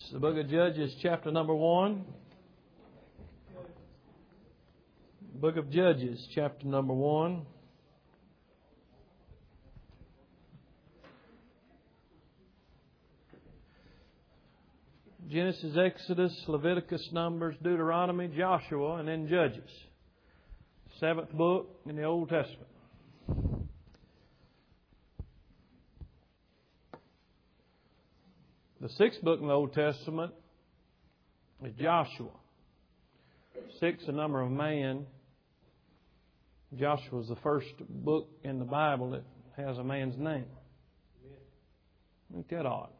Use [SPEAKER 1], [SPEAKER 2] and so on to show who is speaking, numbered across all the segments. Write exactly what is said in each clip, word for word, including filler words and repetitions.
[SPEAKER 1] the book of Judges, chapter number one. Book of Judges, chapter number one. Genesis, Exodus, Leviticus, Numbers, Deuteronomy, Joshua, and then Judges. Seventh book in the Old Testament. The sixth book in the Old Testament is Joshua. Six, the number of man. Joshua is the first book in the Bible that has a man's name. Ain't that odd?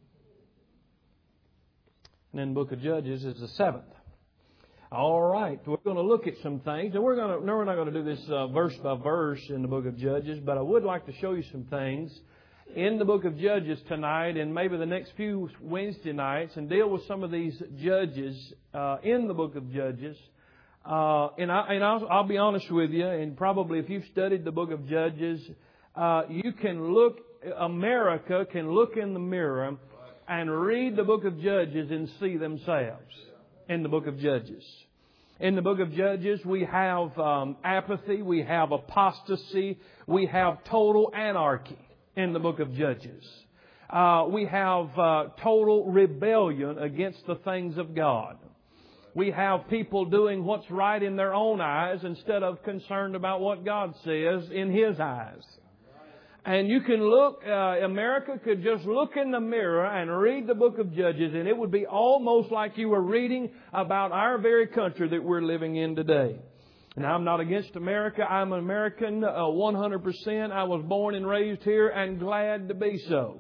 [SPEAKER 1] And then the book of Judges is the seventh. All right, we're going to look at some things, and we're going to. No, we're not going to do this uh, verse by verse in the book of Judges, but I would like to show you some things in the book of Judges tonight, and maybe the next few Wednesday nights, and deal with some of these judges uh, in the book of Judges. Uh, and I, and I'll, I'll be honest with you, and probably if you've studied the book of Judges, uh, you can look. America can look in the mirror and read the book of Judges and see themselves in the book of Judges. In the book of Judges, we have um, apathy, we have apostasy, we have total anarchy in the book of Judges. Uh, we have uh, total rebellion against the things of God. We have people doing what's right in their own eyes instead of concerned about what God says in His eyes. And you can look, uh, America could just look in the mirror and read the book of Judges, and it would be almost like you were reading about our very country that we're living in today. And I'm not against America. I'm an American uh, one hundred percent. I was born and raised here and glad to be so.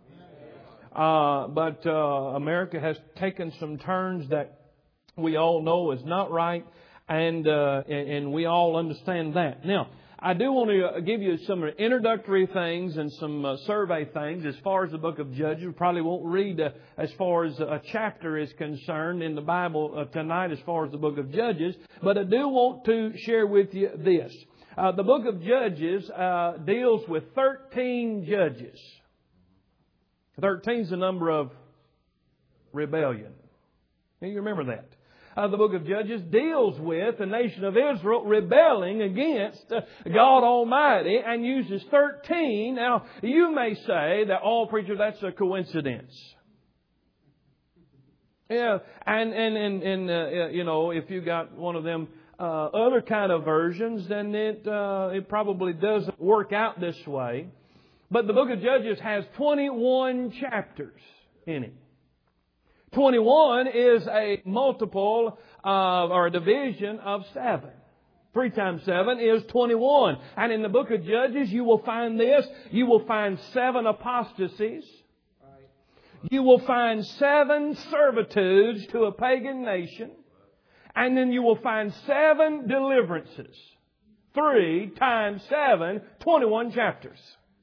[SPEAKER 1] Uh, but uh, America has taken some turns that we all know is not right, and, uh, and, and we all understand that. Now, I do want to give you some introductory things and some uh, survey things as far as the book of Judges. We probably won't read uh, as far as a chapter is concerned in the Bible uh, tonight as far as the book of Judges. But I do want to share with you this. Uh, the book of Judges uh, deals with thirteen judges. thirteen is the number of rebellion. You remember that. Uh, the book of Judges deals with the nation of Israel rebelling against uh, God Almighty and uses thirteen. Now, you may say that, oh, preacher, that's a coincidence. Yeah, and, and, and, and uh, you know, if you got one of them uh, other kind of versions, then it, uh, it probably doesn't work out this way. But the book of Judges has twenty-one chapters in it. twenty-one is a multiple of, or a division of seven. Three times seven is twenty-one. And in the book of Judges, you will find this. You will find seven apostasies. You will find seven servitudes to a pagan nation. And then you will find seven deliverances. Three times seven, twenty-one chapters.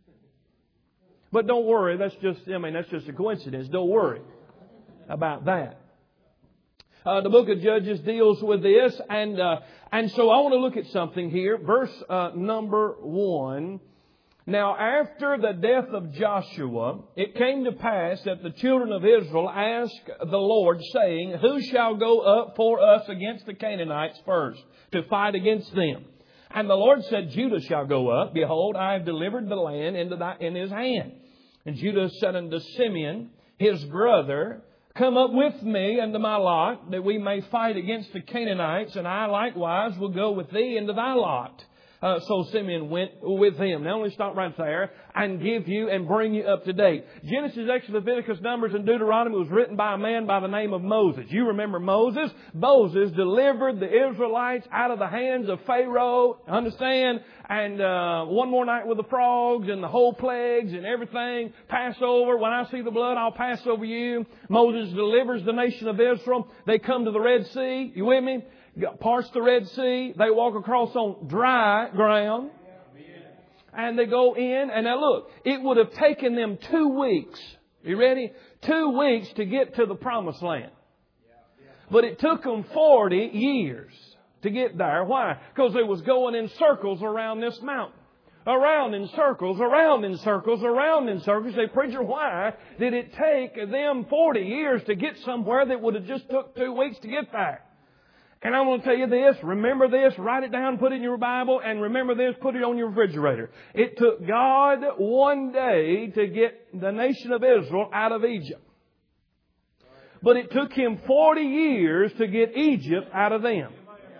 [SPEAKER 1] But don't worry, that's just, I mean, that's just a coincidence. Don't worry about that. Uh, the book of Judges deals with this, and uh, and so I want to look at something here. Verse uh, number one. Now, after the death of Joshua, it came to pass that the children of Israel asked the Lord, saying, Who shall go up for us against the Canaanites first, to fight against them? And the Lord said, Judah shall go up. Behold, I have delivered the land into thy, in his hand. And Judah said unto Simeon, his brother, Come up with me unto my lot, that we may fight against the Canaanites, and I likewise will go with thee into thy lot. Uh, so Simeon went with him. Now, let me stop right there and give you and bring you up to date. Genesis, Exodus, Leviticus, Numbers, and Deuteronomy was written by a man by the name of Moses. You remember Moses? Moses delivered the Israelites out of the hands of Pharaoh. Understand? And uh, one more night with the frogs and the whole plagues and everything. Passover. When I see the blood, I'll pass over you. Moses delivers the nation of Israel. They come to the Red Sea. You with me? Parts the Red Sea. They walk across on dry ground. And they go in. And now look, it would have taken them two weeks. You ready? Two weeks to get to the Promised Land. But it took them forty years to get there. Why? Because they was going in circles around this mountain. Around in circles, around in circles, around in circles. Say, preacher, why did it take them forty years to get somewhere that would have just took two weeks to get there? And I'm going to tell you this, remember this, write it down, put it in your Bible, and remember this, put it on your refrigerator. It took God one day to get the nation of Israel out of Egypt. But it took Him forty years to get Egypt out of them.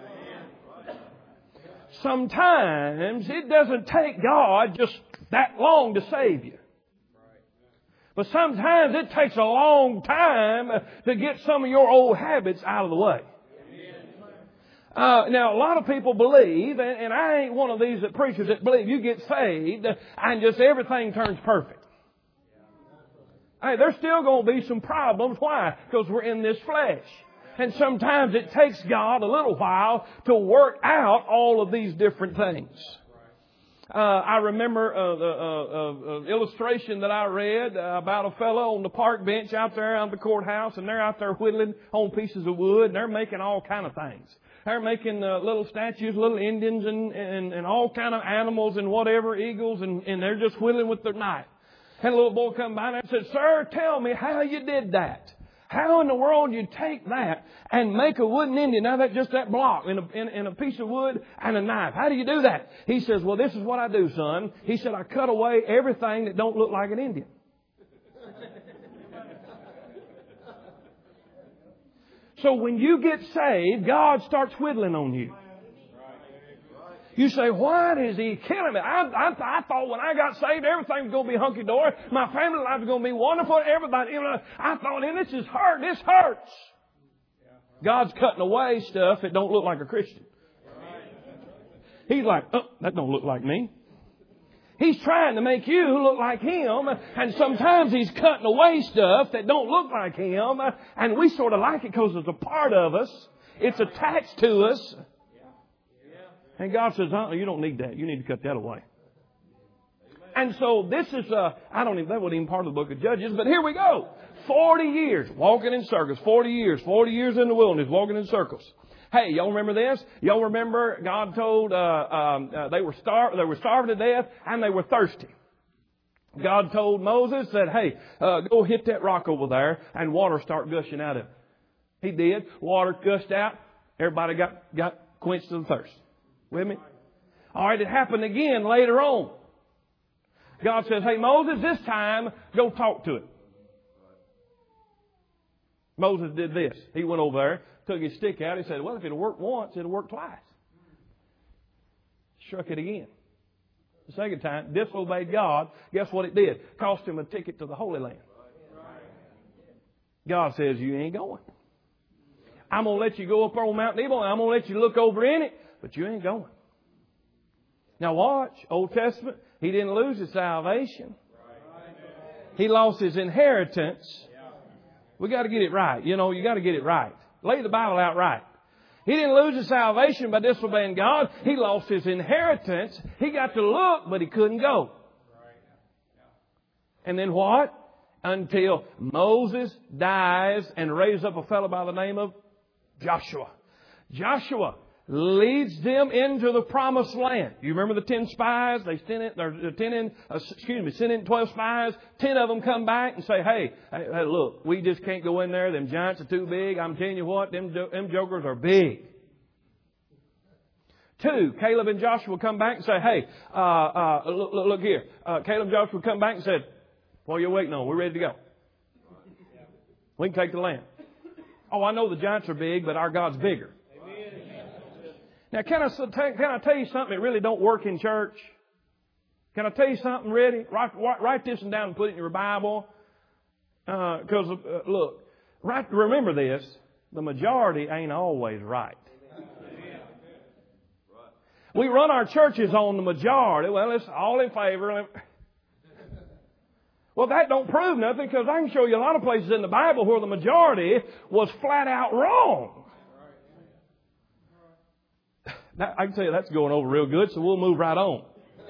[SPEAKER 1] Sometimes it doesn't take God just that long to save you. But sometimes it takes a long time to get some of your old habits out of the way. Uh, now, a lot of people believe, and, and I ain't one of these that preachers that believe you get saved and just everything turns perfect. Hey, there's still going to be some problems. Why? Because we're in this flesh. And sometimes it takes God a little while to work out all of these different things. Uh, I remember uh, the uh, uh, illustration that I read uh, about a fellow on the park bench out there on the courthouse, and they're out there whittling on pieces of wood, and they're making all kind of things. They're making uh, little statues, little Indians, and, and, and all kind of animals and whatever, eagles, and, and they're just whittling with their knife. And a little boy come by and said, "Sir, tell me how you did that. How in the world you take that and make a wooden Indian out of that, just that block in a, in, in a piece of wood and a knife? How do you do that?" He says, "Well, this is what I do, son." He said, "I cut away everything that don't look like an Indian." So when you get saved, God starts whittling on you. You say, "Why is He killing me? I, I, I thought when I got saved, everything was going to be hunky-dory. My family life was going to be wonderful. Everybody, you know, I thought, and this is hurt. This hurts." God's cutting away stuff that don't look like a Christian. He's like, "Oh, that don't look like me." He's trying to make you look like Him. And sometimes He's cutting away stuff that don't look like Him. And we sort of like it because it's a part of us. It's attached to us. And God says, "Oh, you don't need that. You need to cut that away." And so this is, uh, I don't even, that wasn't even part of the book of Judges, but here we go. forty years walking in circles. forty years. forty years in the wilderness walking in circles. Hey, y'all remember this? Y'all remember God told, uh, um, uh, they were starved, they were starving to death and they were thirsty. God told Moses that, "Hey, uh, go hit that rock over there and water start gushing out of it." He did. Water gushed out. Everybody got, got quenched of the thirst. With me? All right, it happened again later on. God says, "Hey, Moses, this time, go talk to it." Moses did this. He went over there, took his stick out. He said, "Well, if it'll work once, it'll work twice." Struck it again. The second time, disobeyed God. Guess what it did? Cost him a ticket to the Holy Land. God says, "You ain't going. I'm going to let you go up on Mount Nebo, and I'm going to let you look over in it, but you ain't going." Now watch, Old Testament, he didn't lose his salvation. He lost his inheritance. We got to get it right. You know, you got to get it right. Lay the Bible out right. He didn't lose his salvation by disobeying God. He lost his inheritance. He got to look, but he couldn't go. And then what? Until Moses dies and raises up a fellow by the name of Joshua. Joshua leads them into the promised land. You remember the ten spies? They sent in, or ten in, uh, excuse me, sent in twelve spies. Ten of them come back and say, hey, hey, hey, look, we just can't go in there. Them giants are too big. I'm telling you what, them, them jokers are big. Two, Caleb and Joshua come back and say, hey, uh, uh, look, look, look here. Uh, Caleb and Joshua come back and said, what are you waiting on? We're ready to go. We can take the land. Oh, I know the giants are big, but our God's bigger. Now, can I, can I tell you something that really don't work in church? Can I tell you something really? Write, write this one down and put it in your Bible. Because, uh, uh, look, right, remember this. The majority ain't always right. We run our churches on the majority. Well, it's all in favor. Well, that don't prove nothing, because I can show you a lot of places in the Bible where the majority was flat out wrong. Now, I can tell you that's going over real good, so we'll move right on.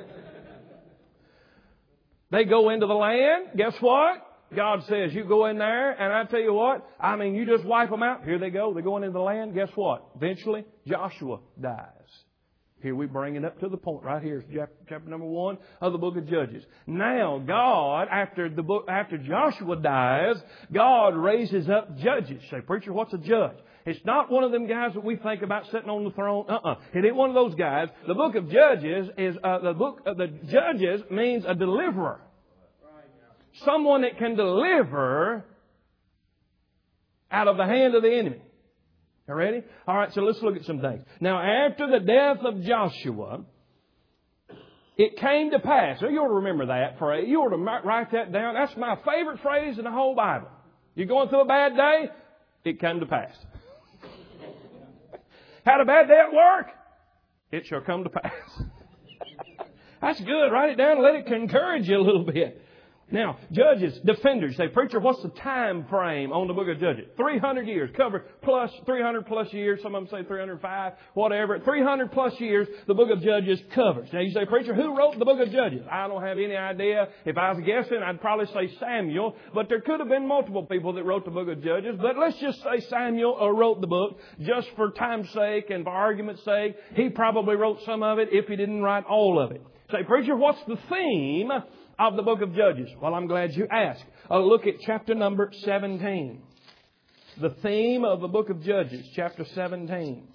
[SPEAKER 1] They go into the land. Guess what? God says, you go in there, and I tell you what, I mean, you just wipe them out. Here they go. They're going into the land. Guess what? Eventually, Joshua dies. Here we bring it up to the point right here. Chapter, chapter number one of the book of Judges. Now God, after the book, after Joshua dies, God raises up judges. Say, preacher, what's a judge? It's not one of them guys that we think about sitting on the throne. Uh-uh. It ain't one of those guys. The book of Judges is, uh, the book of the Judges means a deliverer. Someone that can deliver out of the hand of the enemy. You ready? All right, so let's look at some things. Now, after the death of Joshua, it came to pass. So you ought to remember that phrase. You ought to write that down. That's my favorite phrase in the whole Bible. You're going through a bad day? It came to pass. Had a bad day at work? It shall come to pass. That's good. Write it down and let it encourage you a little bit. Now, judges, defenders. Say, preacher, what's the time frame on the book of Judges? three hundred years. Cover plus three hundred plus years. Some of them say three hundred five, whatever. three hundred plus years the book of Judges covers. Now, you say, preacher, who wrote the book of Judges? I don't have any idea. If I was guessing, I'd probably say Samuel. But there could have been multiple people that wrote the book of Judges. But let's just say Samuel wrote the book just for time's sake and for argument's sake. He probably wrote some of it if he didn't write all of it. Say, preacher, what's the theme of the book of Judges? Well, I'm glad you asked. Uh, look at chapter number seventeen. The theme of the book of Judges, chapter seventeen.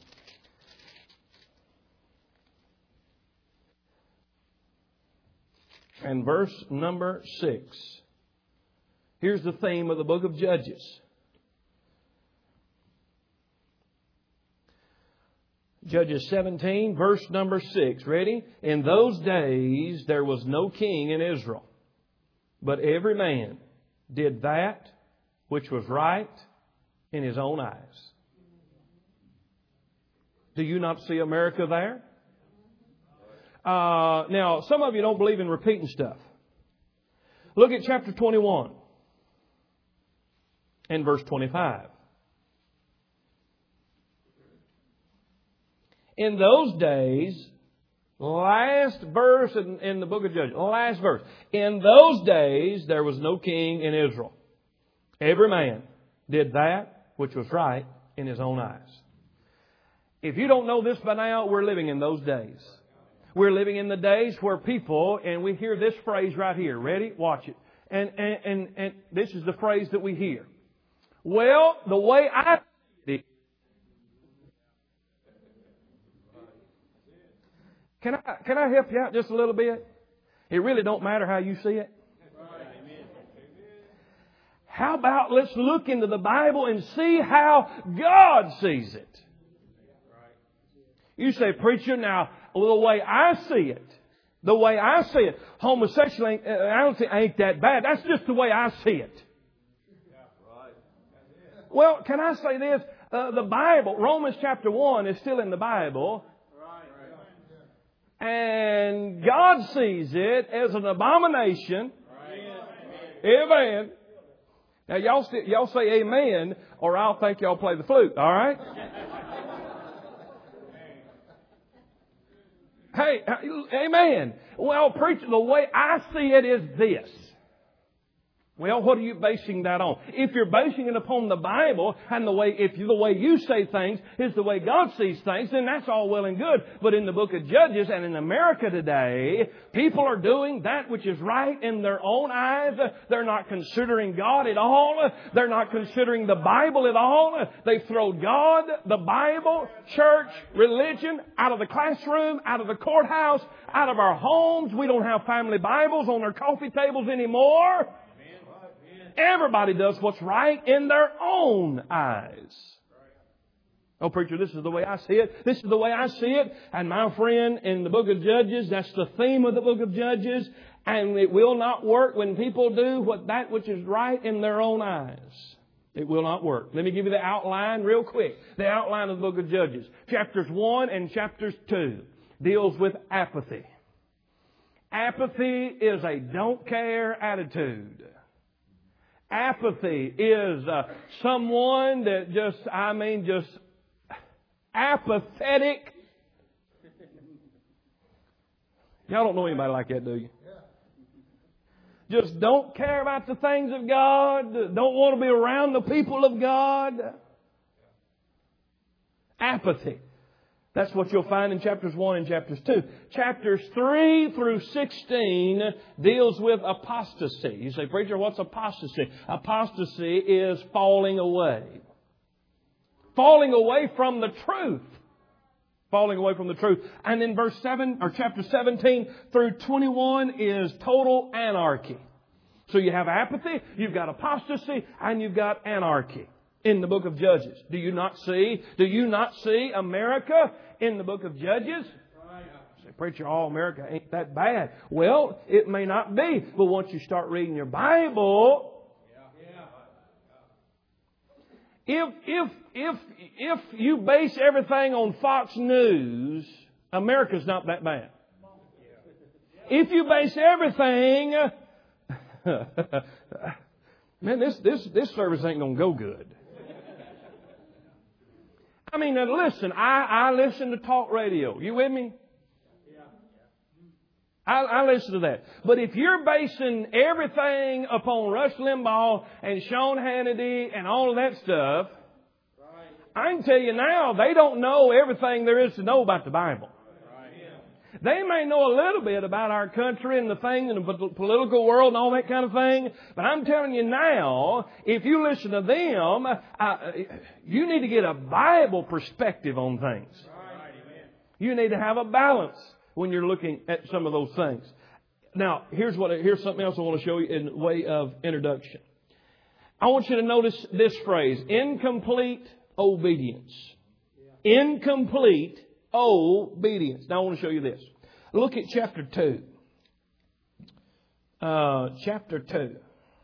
[SPEAKER 1] And verse number six. Here's the theme of the book of Judges. Judges seventeen, verse number six. Ready? In those days there was no king in Israel, but every man did that which was right in his own eyes. Do you not see America there? Uh, now, some of you don't believe in repeating stuff. Look at chapter twenty-one and verse twenty-five. In those days, last verse in, in the book of Judges, last verse. In those days, there was no king in Israel. Every man did that which was right in his own eyes. If you don't know this by now, we're living in those days. We're living in the days where people, and we hear this phrase right here. Ready? Watch it. And, and, and, and this is the phrase that we hear. Well, the way I... Can I, can I help you out just a little bit? It really don't matter how you see it. How about let's look into the Bible and see how God sees it. You say, preacher, now, the way I see it, the way I see it, homosexual ain't, I don't think ain't that bad. That's just the way I see it. Well, can I say this? Uh, the Bible, Romans chapter one is still in the Bible. And God sees it as an abomination. Amen. Now, y'all, st- y'all say amen, or I'll think y'all play the flute. All right? Hey, amen. Well, preacher, the way I see it is this. Well, what are you basing that on? If you're basing it upon the Bible and the way, if you, the way you say things is the way God sees things, then that's all well and good. But in the book of Judges and in America today, people are doing that which is right in their own eyes. They're not considering God at all. They're not considering the Bible at all. They throw God, the Bible, church, religion out of the classroom, out of the courthouse, out of our homes. We don't have family Bibles on our coffee tables anymore. Everybody does what's right in their own eyes. Oh, preacher, this is the way I see it. This is the way I see it. And my friend, in the book of Judges, that's the theme of the book of Judges. And it will not work when people do what that which is right in their own eyes. It will not work. Let me give you the outline real quick. The outline of the book of Judges. Chapters one and chapters two deals with apathy. Apathy is a don't care attitude. Apathy is uh, someone that just, I mean, just apathetic. Y'all don't know anybody like that, do you? Just don't care about the things of God. Don't want to be around the people of God. Apathy. That's what you'll find in chapters one and chapters two. Chapters three through sixteen deals with apostasy. You say, preacher, what's apostasy? Apostasy is falling away. Falling away from the truth. Falling away from the truth. And then verse seven, or chapter seventeen through twenty-one is total anarchy. So you have apathy, you've got apostasy, and you've got anarchy in the book of Judges. Do you not see? Do you not see America in the book of Judges? Say, preacher, all America ain't that bad. Well, it may not be, but once you start reading your Bible, if if if if you base everything on Fox News, America's not that bad. If you base everything, man, this this this service ain't gonna go good. I mean, now listen, I, I listen to talk radio. You with me? I, I listen to that. But if you're basing everything upon Rush Limbaugh and Sean Hannity and all of that stuff, I can tell you now, they don't know everything there is to know about the Bible. They may know a little bit about our country and the thing in the political world and all that kind of thing. But I'm telling you now, if you listen to them, uh, you need to get a Bible perspective on things. You need to have a balance when you're looking at some of those things. Now, here's what here's something else I want to show you in way of introduction. I want you to notice this phrase, incomplete obedience. Incomplete obedience. Now I want to show you this. Look at chapter two. Uh, chapter two.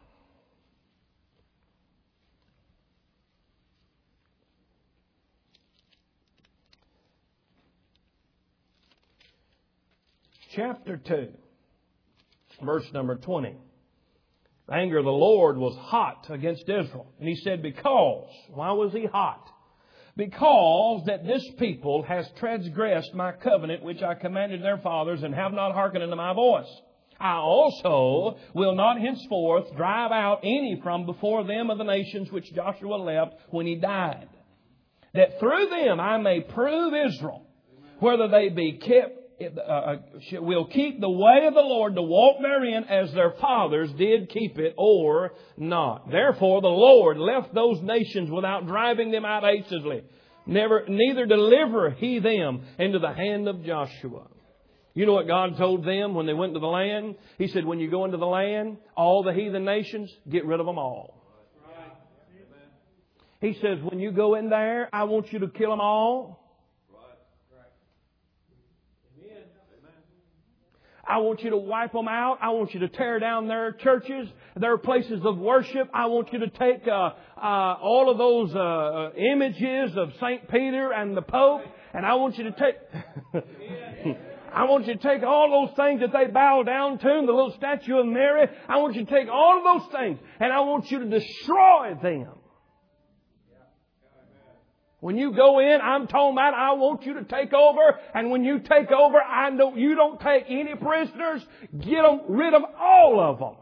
[SPEAKER 1] Chapter two. Verse number twenty. The anger of the Lord was hot against Israel. And He said, because. Why was He hot? Because that this people has transgressed my covenant which I commanded their fathers and have not hearkened unto my voice. I also will not henceforth drive out any from before them of the nations which Joshua left when he died. That through them I may prove Israel, whether they be kept, uh, will keep the way of the Lord to walk therein as their fathers did keep it or not. Therefore the Lord left those nations without driving them out hastily. Never, neither deliver He them into the hand of Joshua. You know what God told them when they went into the land? He said, when you go into the land, all the heathen nations, get rid of them all. He says, when you go in there, I want you to kill them all. I want you to wipe them out. I want you to tear down their churches, their places of worship. I want you to take uh, uh, all of those uh, images of Saint Peter and the Pope, and I want you to take... I want you to take all those things that they bow down to, the little statue of Mary. I want you to take all of those things, and I want you to destroy them. When you go in, I'm talking about I want you to take over. And when you take over, I know you don't take any prisoners. Get them, rid of all of them.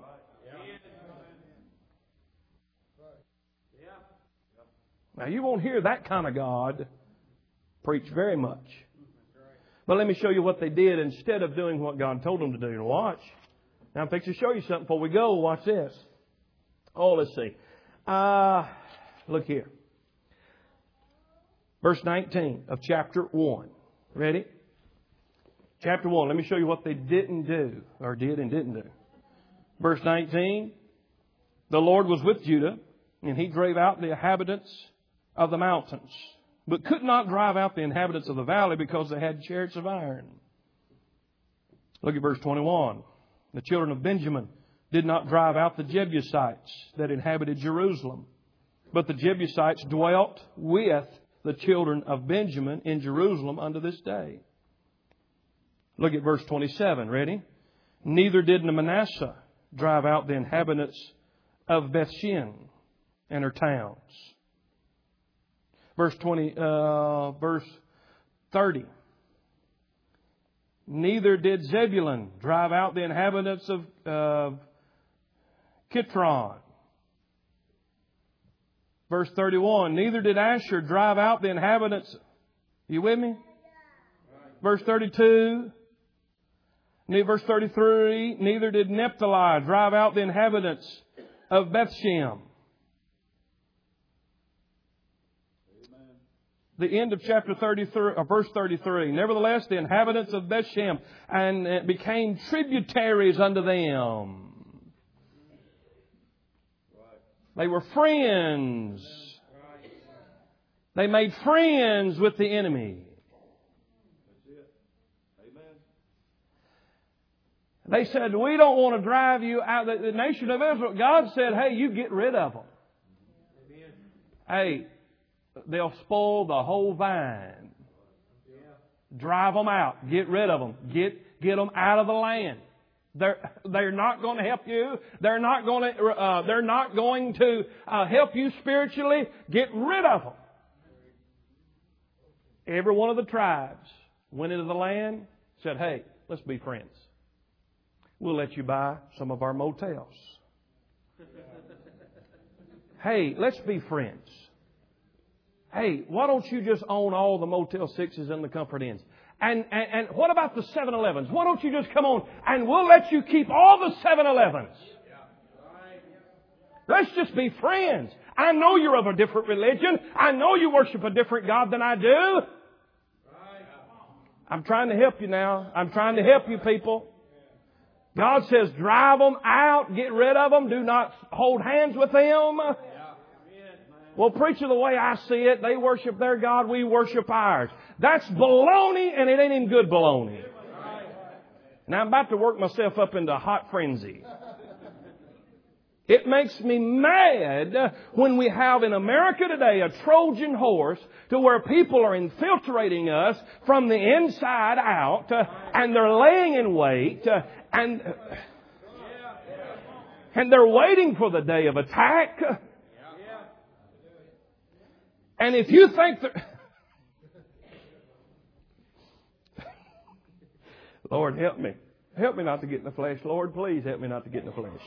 [SPEAKER 1] Now, you won't hear that kind of God preach very much. But let me show you what they did instead of doing what God told them to do. Watch. Now, I'm fixing to show you something before we go. Watch this. Oh, let's see. Uh, look here. Verse nineteen of chapter one. Ready? Chapter one. Let me show you what they didn't do, or did and didn't do. Verse nineteen. The Lord was with Judah, and He drave out the inhabitants of the mountains, but could not drive out the inhabitants of the valley because they had chariots of iron. Look at verse twenty-one. The children of Benjamin did not drive out the Jebusites that inhabited Jerusalem, but the Jebusites dwelt with the children of Benjamin in Jerusalem unto this day. Look at verse twenty-seven. Ready? Neither did Manasseh drive out the inhabitants of Bethshean and her towns. Verse twenty, uh, verse thirty. Neither did Zebulun drive out the inhabitants of uh, Kitron. Verse thirty-one. Neither did Asher drive out the inhabitants. You with me? Verse thirty-two. Verse thirty-three. Neither did Naphtali drive out the inhabitants of Bethshem. The end of chapter thirty-three, or verse thirty-three. Nevertheless, the inhabitants of Bethshem and it became tributaries unto them. They were friends. They made friends with the enemy. They said, we don't want to drive you out. The nation of Israel, God said, hey, you get rid of them. Hey, they'll spoil the whole vine. Drive them out. Get rid of them. Get, get them out of the land. They're, they're not going to help you. They're not going to, uh, they're not going to uh, help you spiritually. Get rid of them. Every one of the tribes went into the land, said, hey, let's be friends. We'll let you buy some of our motels. Hey, let's be friends. Hey, why don't you just own all the Motel Sixes and the Comfort Inns? And, and, and what about the seven elevens? Why don't you just come on and we'll let you keep all the seven elevens? Let's just be friends. I know you're of a different religion. I know you worship a different God than I do. I'm trying to help you now. I'm trying to help you people. God says drive them out, get rid of them, do not hold hands with them. Well, preacher, the way I see it, they worship their God, we worship ours. That's baloney, and it ain't even good baloney. Now, I'm about to work myself up into a hot frenzy. It makes me mad when we have in America today a Trojan horse to where people are infiltrating us from the inside out, uh, and they're laying in wait, uh, and, uh, and they're waiting for the day of attack. And if you think that... Lord, help me. Help me not to get in the flesh. Lord, please help me not to get in the flesh.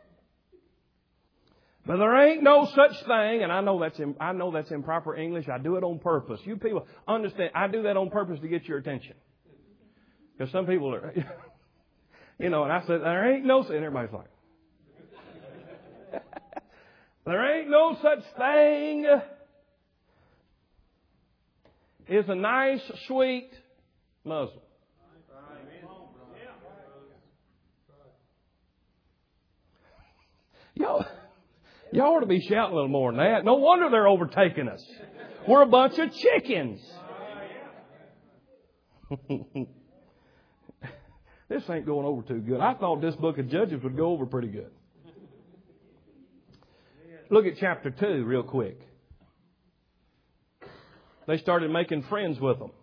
[SPEAKER 1] But there ain't no such thing, and I know that's I know that's improper English. I do it on purpose. You people understand, I do that on purpose to get your attention. Because some people are, you know, and I said, there ain't no, and everybody's like, there ain't no such thing as a nice, sweet Muslim. Y'all, y'all ought to be shouting a little more than that. No wonder they're overtaking us. We're a bunch of chickens. This ain't going over too good. I thought this book of Judges would go over pretty good. Look at chapter two real quick. They started making friends with them.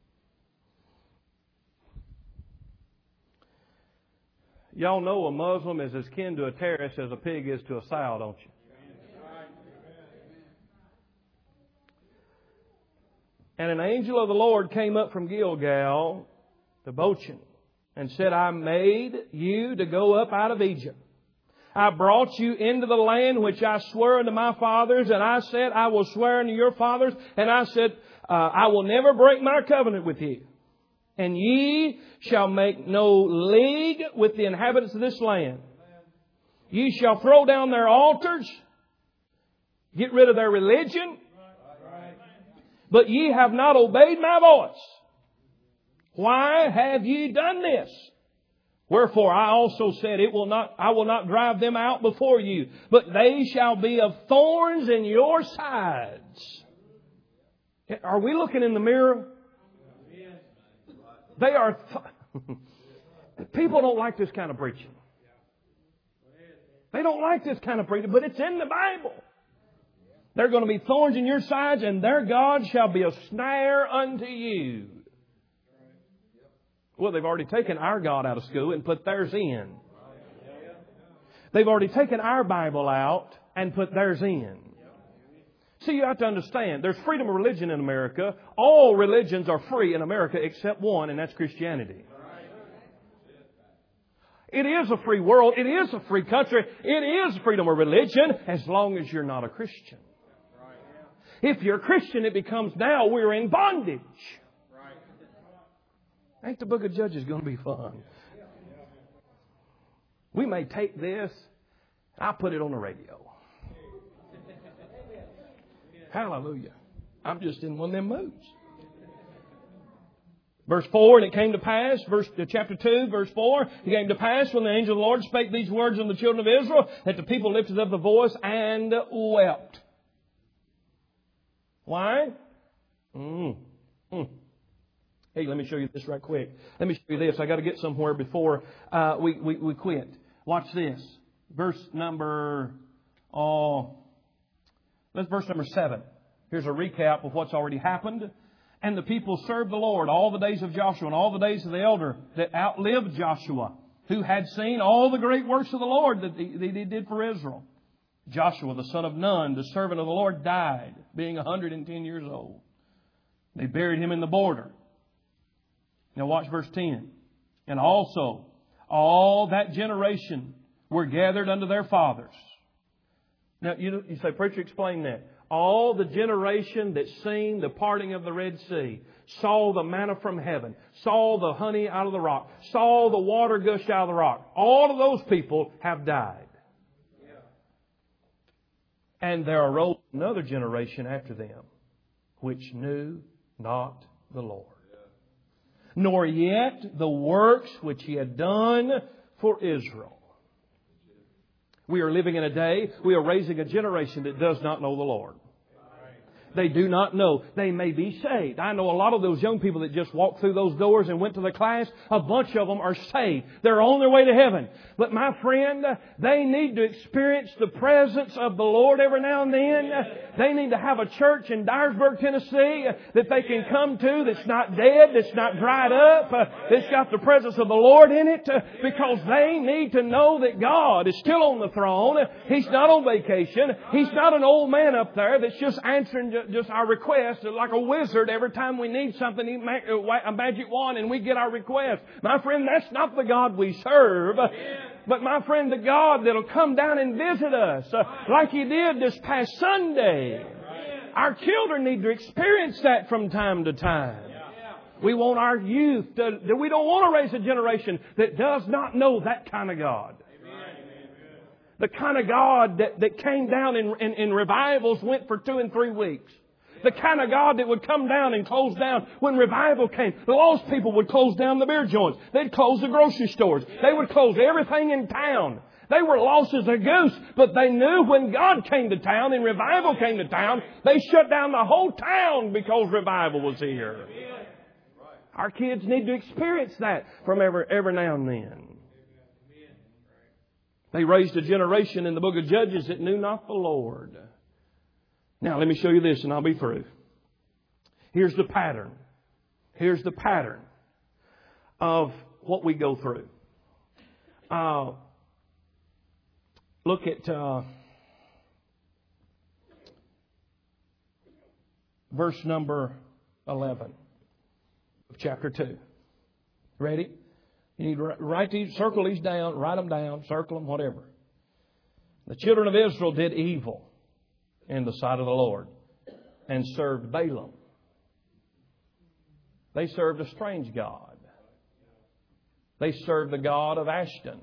[SPEAKER 1] Y'all know a Muslim is as kin to a terrorist as a pig is to a sow, don't you? And an angel of the Lord came up from Gilgal to Bochim and said, I made you to go up out of Egypt. I brought you into the land which I swore unto my fathers, and I said, I will swear unto your fathers, and I said, uh, I will never break my covenant with you. And ye shall make no league with the inhabitants of this land. Ye shall throw down their altars, get rid of their religion, but ye have not obeyed my voice. Why have ye done this? Wherefore I also said, it will not, I will not drive them out before you, but they shall be of thorns in your sides. Are we looking in the mirror? They are... Th- People don't like this kind of preaching. They don't like this kind of preaching, but it's in the Bible. They're going to be thorns in your sides, and their God shall be a snare unto you. Well, they've already taken our God out of school and put theirs in. They've already taken our Bible out and put theirs in. See, you have to understand, there's freedom of religion in America. All religions are free in America except one, and that's Christianity. It is a free world. It is a free country. It is freedom of religion as long as you're not a Christian. If you're a Christian, it becomes now we're in bondage. Ain't the book of Judges going to be fun? We may take this, I'll put it on the radio. Hallelujah. I'm just in one of them moods. Verse four, and it came to pass, verse chapter two, verse four, it came to pass when the angel of the Lord spake these words unto the children of Israel, that the people lifted up the voice and wept. Why? Mm. Mm. Hey, let me show you this right quick. Let me show you this. I got to get somewhere before uh, we, we we quit. Watch this. Verse number, oh, let's verse number seven. Here's a recap of what's already happened. And the people served the Lord all the days of Joshua and all the days of the elder that outlived Joshua, who had seen all the great works of the Lord that he, that he did for Israel. Joshua, the son of Nun, the servant of the Lord, died, being one hundred ten years old. They buried him in the border. Now watch verse ten. And also, all that generation were gathered unto their fathers. Now, you, you say, preacher, explain that. All the generation that seen the parting of the Red Sea, saw the manna from heaven, saw the honey out of the rock, saw the water gush out of the rock. All of those people have died. And there arose another generation after them, which knew not the Lord, nor yet the works which He had done for Israel. We are living in a day, we are raising a generation that does not know the Lord. They do not know. They may be saved. I know a lot of those young people that just walked through those doors and went to the class. A bunch of them are saved. They're on their way to heaven. But my friend, they need to experience the presence of the Lord every now and then. They need to have a church in Dyersburg, Tennessee that they can come to that's not dead, that's not dried up, that's got the presence of the Lord in it, because they need to know that God is still on the throne. He's not on vacation. He's not an old man up there that's just answering just our request like a wizard. Every time we need something, he make a magic wand and we get our request. My friend, that's not the God we serve. But my friend, the God that'll come down and visit us uh, like He did this past Sunday. Our children need to experience that from time to time. We want our youth to, we don't want to raise a generation that does not know that kind of God. The kind of God that, that came down in, in, in revivals, went for two and three weeks. The kind of God that would come down and close down when revival came. The lost people would close down the beer joints. They'd close the grocery stores. They would close everything in town. They were lost as a goose, but they knew when God came to town and revival came to town, they shut down the whole town because revival was here. Our kids need to experience that from every, every now and then. They raised a generation in the book of Judges that knew not the Lord. Now, let me show you this and I'll be through. Here's the pattern. Here's the pattern of what we go through. Uh, look at uh, verse number eleven of chapter two. Ready? You need to write these, circle these down, write them down, circle them, whatever. The children of Israel did evil in the sight of the Lord and served Balaam. They served a strange god. They served the god of Ashton,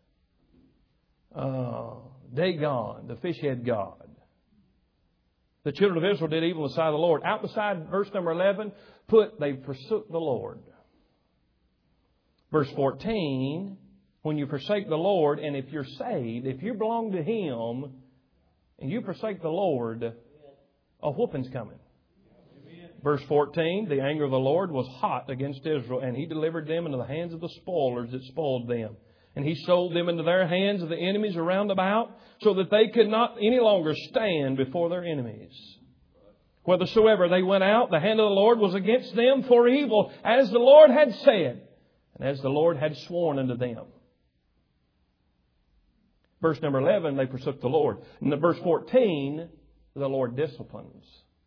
[SPEAKER 1] uh, Dagon, the fish head god. The children of Israel did evil in the sight of the Lord. Out beside verse number eleven, put, they forsook the Lord. Verse fourteen, when you forsake the Lord, and if you're saved, if you belong to Him, and you forsake the Lord, a whooping's coming. Amen. Verse fourteen, the anger of the Lord was hot against Israel, and He delivered them into the hands of the spoilers that spoiled them. And He sold them into their hands of the enemies around about, so that they could not any longer stand before their enemies. Whithersoever they went out, the hand of the Lord was against them for evil, as the Lord had said, and as the Lord had sworn unto them. Verse number eleven, they forsook the Lord. And in verse fourteen, the Lord disciplines.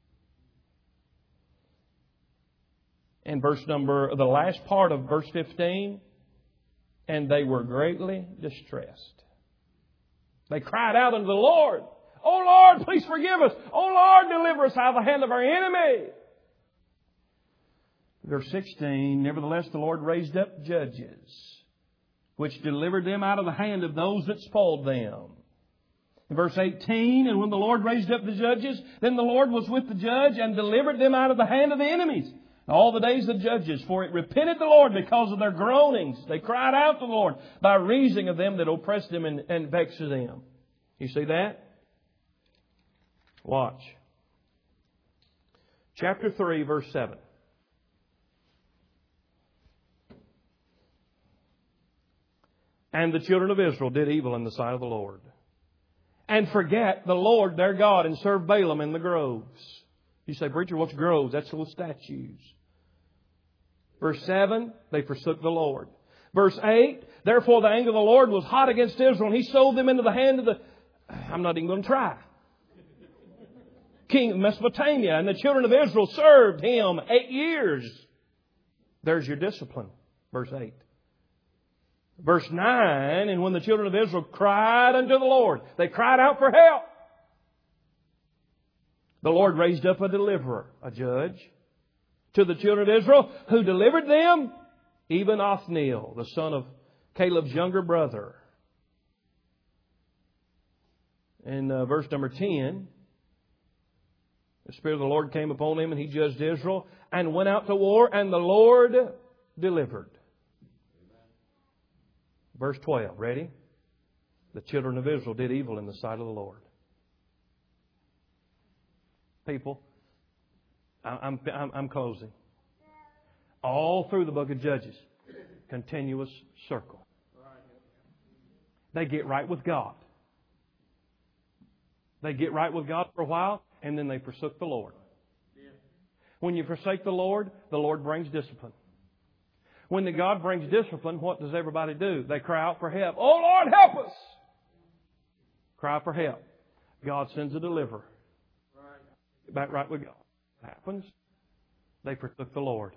[SPEAKER 1] And verse number, the last part of verse fifteen, and they were greatly distressed. They cried out unto the Lord, "Oh Lord, please forgive us. Oh Lord, deliver us out of the hand of our enemy." Verse sixteen, nevertheless the Lord raised up judges, which delivered them out of the hand of those that spoiled them. In verse eighteen, and when the Lord raised up the judges, then the Lord was with the judge and delivered them out of the hand of the enemies. All the days of the judges, for it repented the Lord because of their groanings. They cried out to the Lord by reason of them that oppressed them and, and vexed them. You see that? Watch. Chapter three, verse seven. And the children of Israel did evil in the sight of the Lord, and forget the Lord their God, and serve Balaam in the groves. You say, preacher, what's groves? That's little statues. Verse seven, they forsook the Lord. Verse eight, therefore the anger of the Lord was hot against Israel, and He sold them into the hand of the... I'm not even going to try. King of Mesopotamia, and the children of Israel served him eight years. There's your discipline. Verse eight. Verse nine, and when the children of Israel cried unto the Lord, they cried out for help. The Lord raised up a deliverer, a judge, to the children of Israel, who delivered them, even Othniel, the son of Caleb's younger brother. In uh, verse number ten, the Spirit of the Lord came upon him, and he judged Israel, and went out to war, and the Lord delivered. Verse twelve, ready? The children of Israel did evil in the sight of the Lord. People, I'm, I'm, I'm closing. All through the book of Judges, continuous circle. They get right with God. They get right with God for a while, and then they forsook the Lord. When you forsake the Lord, the Lord brings discipline. When the God brings discipline, what does everybody do? They cry out for help. Oh, Lord, help us! Cry for help. God sends a deliverer. Get back right with God. What happens? They forsook the Lord.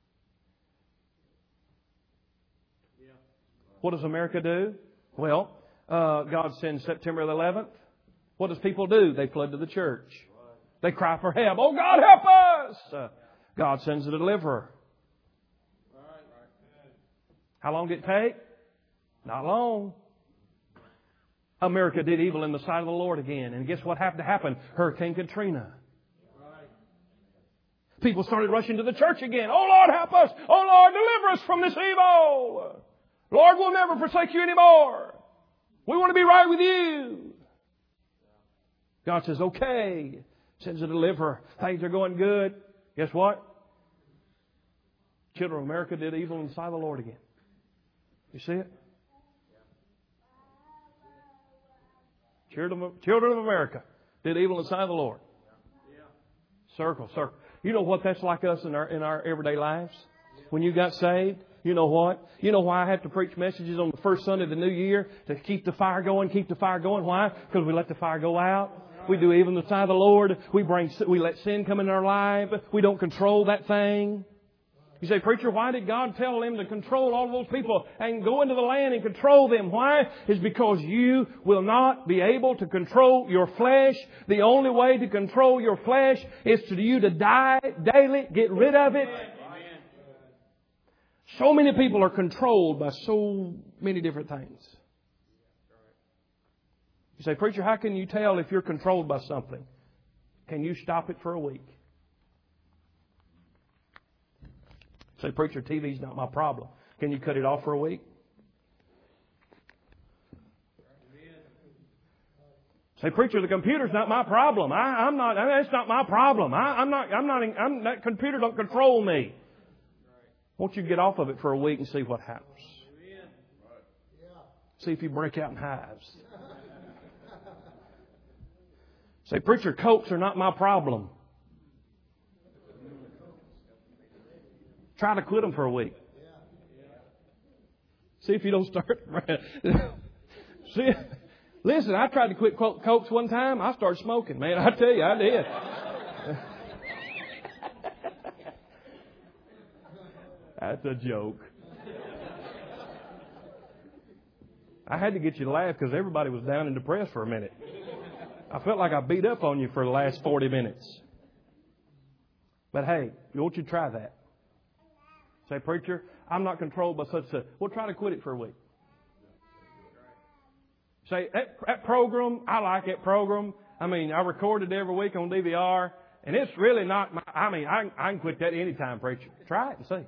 [SPEAKER 1] What does America do? Well, uh, God sends September the eleventh. What does people do? They flood to the church. They cry for help. Oh, God, help us! Uh, God sends a deliverer. How long did it take? Not long. America did evil in the sight of the Lord again. And guess what happened to happen? Hurricane Katrina. People started rushing to the church again. Oh, Lord, help us. Oh, Lord, deliver us from this evil. Lord, we'll never forsake you anymore. We want to be right with you. God says, okay. Sends a deliverer. Things are going good. Guess what? Children of America did evil in the sight of the Lord again. You see it? Children of, children of America did evil in the sight of the Lord. Circle, circle. You know what that's like us in our in our everyday lives? When you got saved, you know what? You know why I have to preach messages on the first Sunday of the new year? To keep the fire going, keep the fire going. Why? Because we let the fire go out. We do evil in the sight of the Lord. We bring, we let sin come in our life. We don't control that thing. You say, preacher, why did God tell them to control all those people and go into the land and control them? Why? It's because you will not be able to control your flesh. The only way to control your flesh is for you to die daily, get rid of it. So many people are controlled by so many different things. You say, preacher, how can you tell if you're controlled by something? Can you stop it for a week? Say, preacher, T V's not my problem. Can you cut it off for a week? Say, preacher, the computer's not my problem. I, I'm not. That's not my problem. I, I'm not. I'm not. I'm, that computer don't control me. Won't you get off of it for a week and see what happens? See if you break out in hives. Say, preacher, Cokes are not my problem. Try to quit them for a week. See if you don't start. See, listen, I tried to quit Cokes one time. I started smoking, man. I tell you, I did. That's a joke. I had to get you to laugh because everybody was down and depressed for a minute. I felt like I beat up on you for the last forty minutes. But hey, won't you try that? Say, preacher, I'm not controlled by such a... Well, try to quit it for a week. Say, that, that program, I like that program. I mean, I record it every week on D V R. And it's really not my... I mean, I, I can quit that anytime, preacher. Try it and see.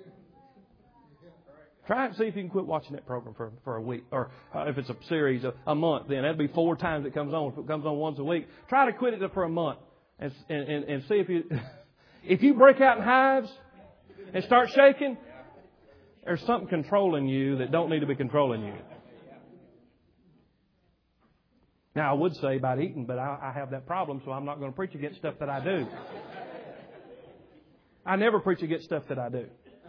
[SPEAKER 1] Try it and see if you can quit watching that program for, for a week. Or uh, if it's a series, a, a month, then that'd be four times it comes on. If it comes on once a week, try to quit it for a month. And, and, and see if you... If you break out in hives and start shaking, there's something controlling you that don't need to be controlling you. Now, I would say about eating, but I, I have that problem, so I'm not going to preach against stuff that I do. I never preach against stuff that I do.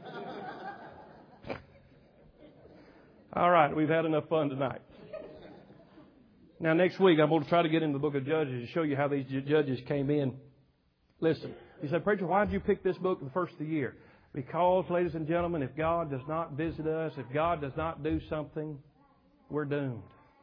[SPEAKER 1] All right, we've had enough fun tonight. Now, next week, I'm going to try to get into the book of Judges and show you how these judges came in. Listen, you said, preacher, why did you pick this book the first of the year? Because, ladies and gentlemen, if God does not visit us, if God does not do something, we're doomed.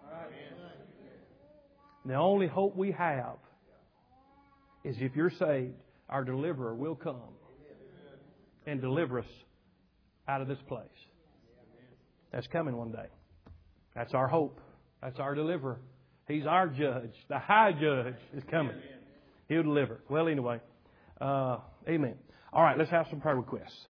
[SPEAKER 1] The only hope we have is if you're saved, our deliverer will come and deliver us out of this place. That's coming one day. That's our hope. That's our deliverer. He's our judge. The high judge is coming. He'll deliver. Well, anyway, uh, amen. All right, let's have some prayer requests.